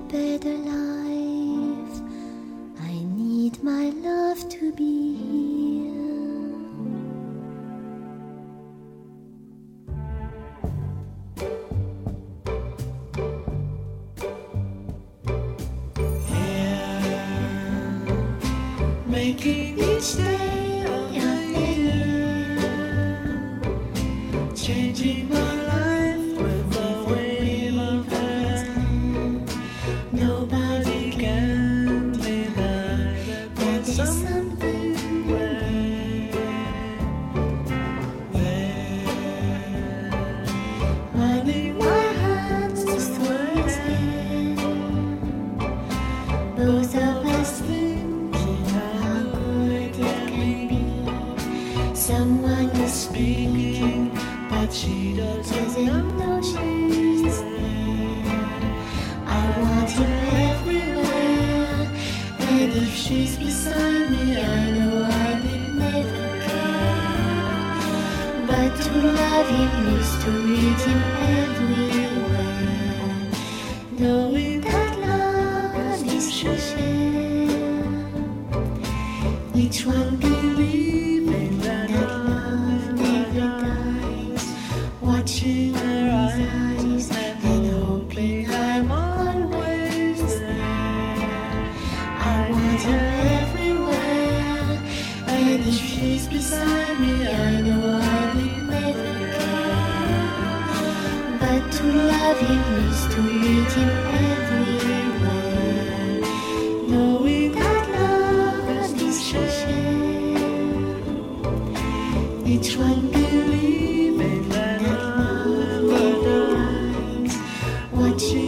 better life. I need my love to be here. Making each day of the year, changing my life with a wave of hand. Nobody can deny that there's something there. Running my hands just towards him. Both of us thinking how good it can be. Someone is speaking, but she doesn't know she's there. I want her everywhere, and if she's beside me, I know I will never care. But to love him is to read him everywhere, knowing that love is to share. Each one believing that love never dies, watching her eyes and hoping I'm always there. I want her everywhere, and if she's beside me, I know I will never care. But to love him is to meet him everywhere, knowing that love is to share. Each one believing that love never dies, watching